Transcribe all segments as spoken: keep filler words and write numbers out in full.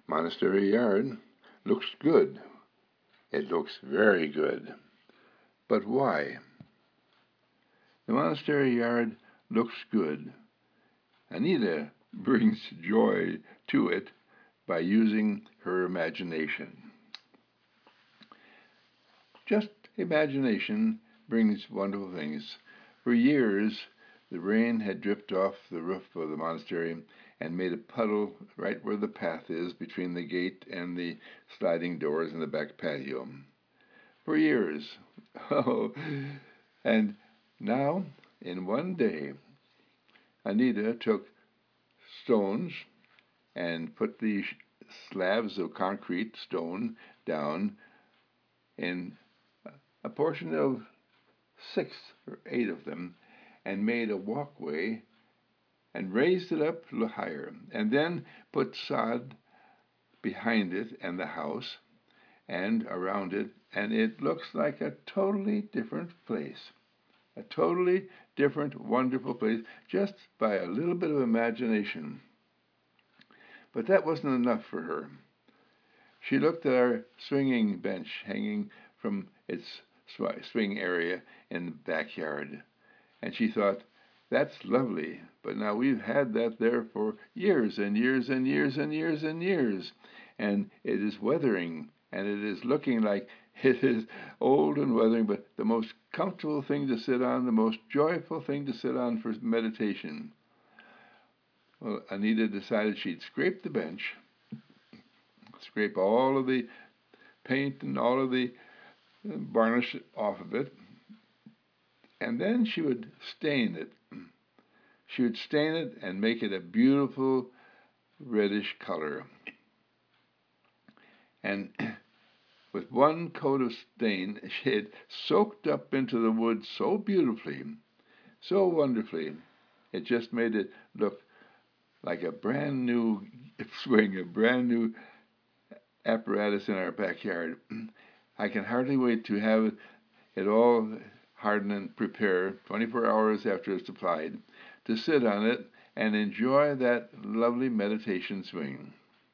monastery yard looks good. It looks very good. But why? The monastery yard looks good. Anita brings joy to it by using her imagination. Just imagination brings wonderful things. For years, the rain had dripped off the roof of the monastery and made a puddle right where the path is between the gate and the sliding doors in the back patio. For years. Oh, and now, in one day, Anita took stones and put the slabs of concrete stone down in a portion of six or eight of them and made a walkway and raised it up a little higher, and then put sod behind it and the house and around it, and it looks like a totally different place. A totally different, wonderful place, just by a little bit of imagination. But that wasn't enough for her. She looked at our swinging bench hanging from its swing area in the backyard, and she thought, that's lovely, but now we've had that there for years and years and years and years and years, and it is weathering, and it is looking like it is old and weathering, but the most comfortable thing to sit on, the most joyful thing to sit on for meditation. Well, Anita decided she'd scrape the bench, scrape all of the paint and all of the varnish off of it, and then she would stain it. She would stain it and make it a beautiful reddish color. And with one coat of stain, she had soaked up into the wood so beautifully, so wonderfully, it just made it look like a brand new swing, a brand new apparatus in our backyard. I can hardly wait to have it all harden and prepare twenty-four hours after it's applied, to sit on it and enjoy that lovely meditation swing.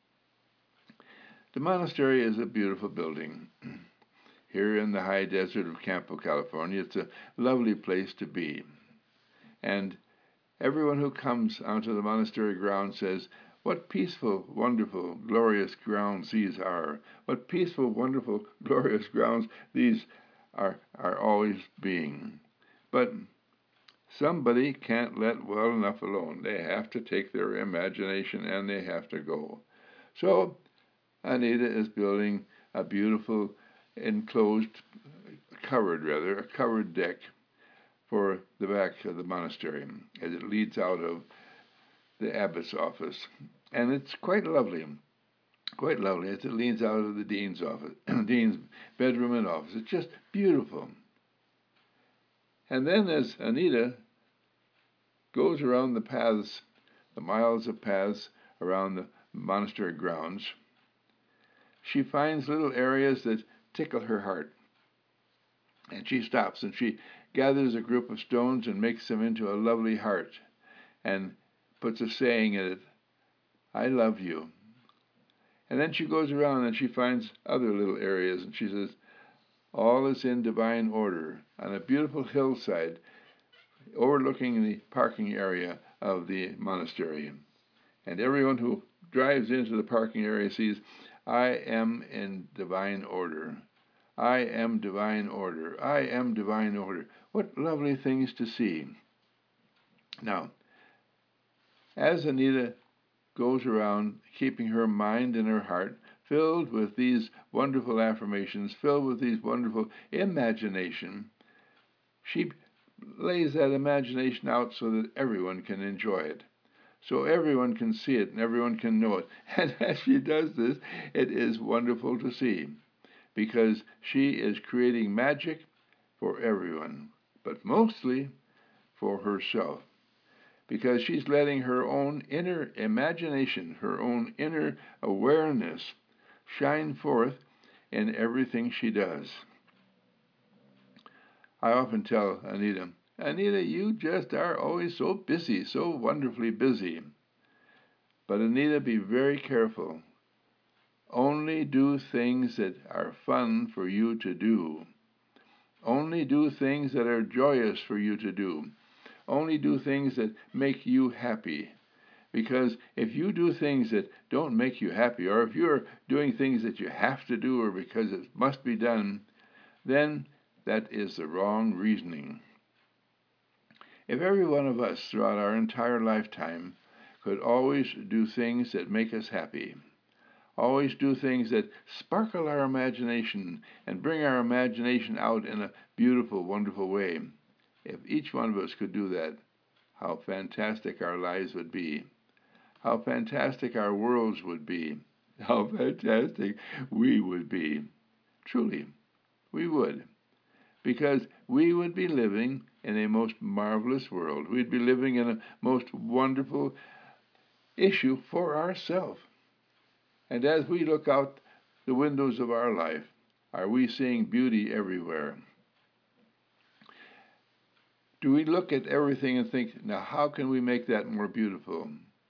The monastery is a beautiful building. Here in the high desert of Campo, California, it's a lovely place to be. And everyone who comes onto the monastery grounds says, what peaceful, wonderful, glorious grounds these are. What peaceful, wonderful, glorious grounds these are, are always being. But somebody can't let well enough alone. They have to take their imagination and they have to go. So Anita is building a beautiful enclosed, covered rather, a covered deck for the back of the monastery as it leads out of the abbot's office. And it's quite lovely, quite lovely as it leads out of the dean's office, dean's bedroom and office. It's just beautiful. And then as Anita goes around the paths, the miles of paths around the monastery grounds, she finds little areas that tickle her heart. And she stops and she gathers a group of stones and makes them into a lovely heart and puts a saying in it, I love you. And then she goes around and she finds other little areas and she says, all is in divine order on a beautiful hillside overlooking the parking area of the monastery. And everyone who drives into the parking area sees, I am in divine order. I am divine order. I am divine order. What lovely things to see. Now, as Anita goes around keeping her mind and her heart filled with these wonderful affirmations, filled with these wonderful imagination, she lays that imagination out so that everyone can enjoy it, so everyone can see it and everyone can know it. And as she does this, it is wonderful to see, because she is creating magic for everyone, but mostly for herself, because she's letting her own inner imagination, her own inner awareness shine forth in everything she does. I often tell Anita, Anita, you just are always so busy, so wonderfully busy. But Anita, be very careful. Only do things that are fun for you to do. Only do things that are joyous for you to do. Only do things that make you happy. Because if you do things that don't make you happy, or if you're doing things that you have to do or because it must be done, then that is the wrong reasoning. If every one of us throughout our entire lifetime could always do things that make us happy, always do things that sparkle our imagination and bring our imagination out in a beautiful, wonderful way, if each one of us could do that, how fantastic our lives would be. How fantastic our worlds would be. How fantastic we would be. Truly, we would. Because we would be living in a most marvelous world. We'd be living in a most wonderful issue for ourselves. And as we look out the windows of our life, are we seeing beauty everywhere? Do we look at everything and think, now how can we make that more beautiful?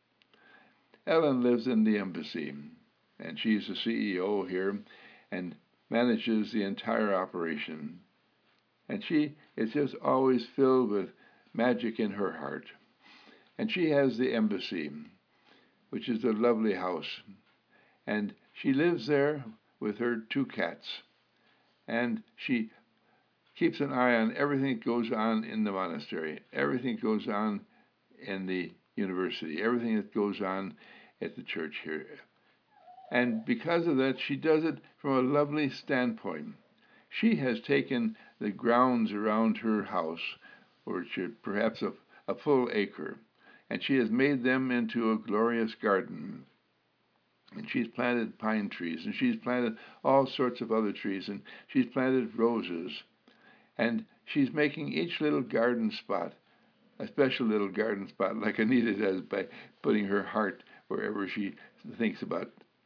Ellen lives in the embassy, and she's the C E O here and manages the entire operation. And she is just always filled with magic in her heart. And she has the embassy, which is a lovely house. And she lives there with her two cats. And she keeps an eye on everything that goes on in the monastery, everything that goes on in the university, everything that goes on at the church here. And because of that, she does it from a lovely standpoint. She has taken the grounds around her house, which are perhaps a, a full acre, and she has made them into a glorious garden. And she's planted pine trees, and she's planted all sorts of other trees, and she's planted roses. And she's making each little garden spot a special little garden spot, like Anita does by putting her heart wherever she thinks about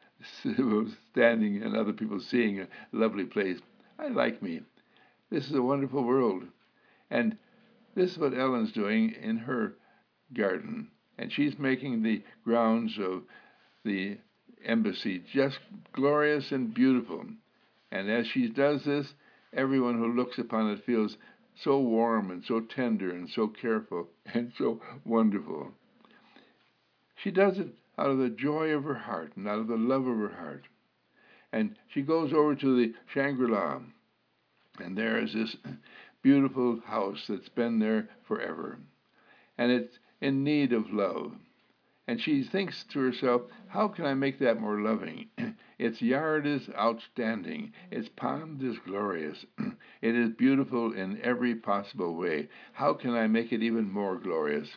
standing and other people seeing a lovely place. I like me. This is a wonderful world. And this is what Ellen's doing in her garden. And she's making the grounds of the embassy just glorious and beautiful. And as she does this, everyone who looks upon it feels so warm and so tender and so careful and so wonderful. She does it out of the joy of her heart and out of the love of her heart. And she goes over to the Shangri-La, and there is this beautiful house that's been there forever. And it's in need of love. And she thinks to herself, how can I make that more loving? Its yard is outstanding. Its pond is glorious. It is beautiful in every possible way. How can I make it even more glorious?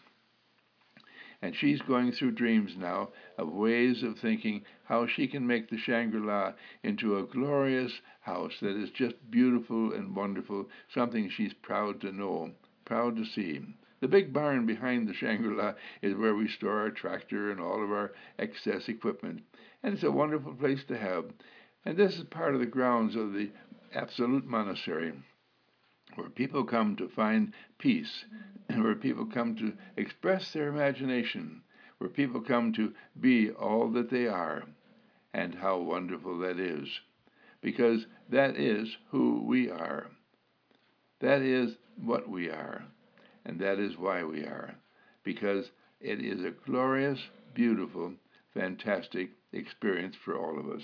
And she's going through dreams now of ways of thinking how she can make the Shangri-La into a glorious house that is just beautiful and wonderful, something she's proud to know, proud to see. The big barn behind the Shangri-La is where we store our tractor and all of our excess equipment. And it's a wonderful place to have. And this is part of the grounds of the Absolute Monastery, where people come to find peace, and where people come to express their imagination, where people come to be all that they are. And how wonderful that is. Because that is who we are. That is what we are. And that is why we are, because it is a glorious, beautiful, fantastic experience for all of us.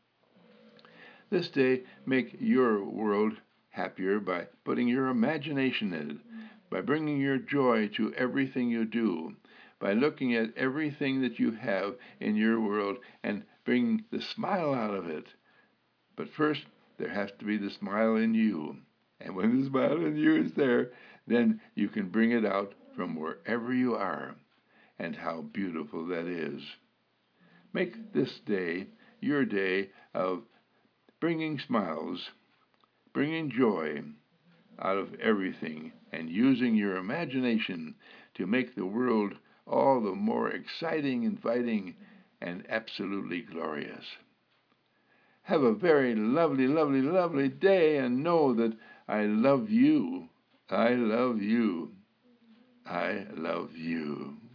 This day, make your world happier by putting your imagination in it, by bringing your joy to everything you do, by looking at everything that you have in your world and bringing the smile out of it. But first, there has to be the smile in you. And when the smile in you is there, then you can bring it out from wherever you are, and how beautiful that is. Make this day your day of bringing smiles, bringing joy out of everything, and using your imagination to make the world all the more exciting, inviting, and absolutely glorious. Have a very lovely, lovely, lovely day, and know that I love you. I love you. I love you.